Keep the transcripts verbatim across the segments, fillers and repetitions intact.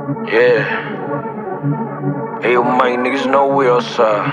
Yeah. Hey, yo, man, niggas know we outside.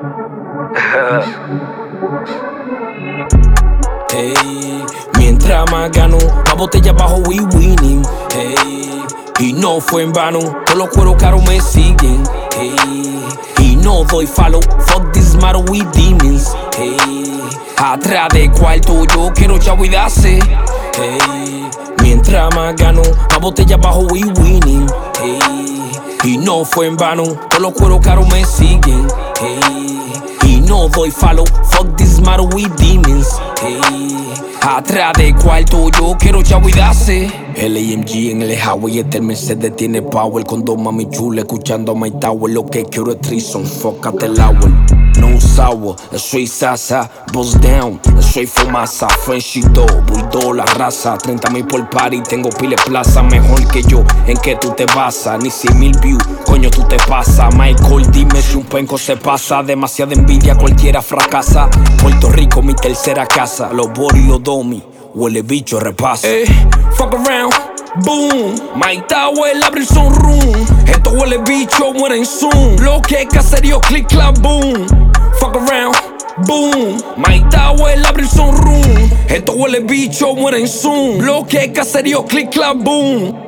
Hey, mientras más gano, la botella abajo we winning. Hey, y no fue en vano, todos los cueros caros me siguen. Hey, y no doy follow, fuck this matter with demons. Hey, atrás de cuarto yo quiero chahuidarse. Hey, mientras más gano, la botella abajo we winning. Hey, y no fue en vano, todos los cueros caros me siguen. Hey, y no doy follow, fuck this matter with demons. Hey, atrás de cuarto yo quiero chahuidarse. El A M G en el highway, este el Mercedes tiene power. Con dos mami chula escuchando a My Tower. Lo que quiero es trison, fócate el hour. No sour, soy sasa, buzz down, soy fomasa, Frenchito, bulldog, la raza. Treinta mil por party, tengo pile plaza. Mejor que yo, en que tú te basas. Ni cien mil views, coño tú te pasas. Michael, dime si un penco se pasa. Demasiada envidia, cualquiera fracasa. Puerto Rico, mi tercera casa. Los bori y los domi, huele bicho, repasa. Eh, fuck around, boom. My Tower, abre el sunroom. Esto huele bicho, mueren zoom. Lo que es caserío, click, clap, boom. Fuck around, boom. My Tower, abre el sunroom. Esto huele bicho, mueren zoom. Lo que es caserío, click, clap, boom.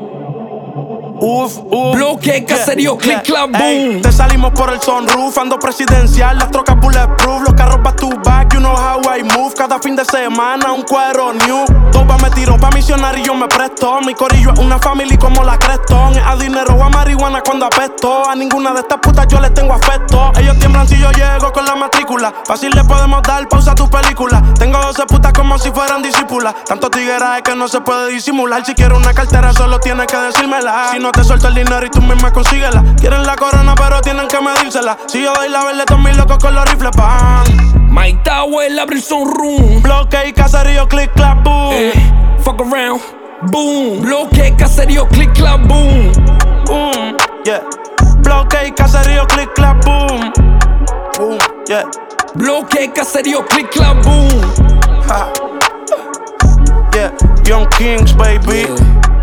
Uf, uf, bloque, caserío, yeah, click, clap, boom. Ey, te salimos por el sunroof, ando presidencial, las trocas bulletproof, los carros back to back, you know how I move. Cada fin de semana un cuero new. Toba me tiró pa' misionar y yo me presto. Mi corillo es una family como la Creston. A dinero o a marihuana cuando apesto. A ninguna de estas putas yo les tengo afecto. Ellos tiemblan si yo llego con la matrícula. Fácil le podemos dar pausa a tu película. Tengo doce putas como si fueran discípulas. Tanto tiguera es que no se puede disimular. Si quiero una cartera solo tienes que decírmela. Si no te suelto el dinero y tú misma consíguela. Quieren la corona pero tienen que medírsela. Si yo doy la verde, todos mis locos con los rifles pan. My Tower, abre el sunroom. Bloque y caserío, click, clap, boom. Eh, fuck around, boom. Bloque, caserío, click, clap, boom. Boom, yeah. Bloque y caserío, click, clap, boom. Boom, yeah. Bloque, caserío, click, clap, boom. Ha. Yeah, Young Kings, baby. Yeah.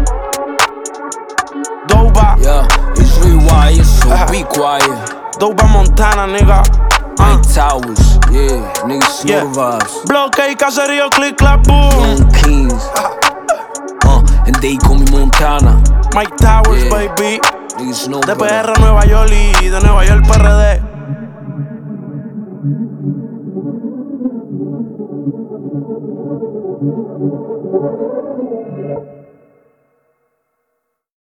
Doba. Yeah, it's rewired, so be quiet. Doba Montana, nigga. My Towers, yeah, niggas know Yeah. the vibes. Bloque y caserío, click, clap, boom. Young Kings, uh, and they call me Montana. Mike Towers, Yeah. baby. Niggas know De P better. R Nueva York y de Nueva York P R D.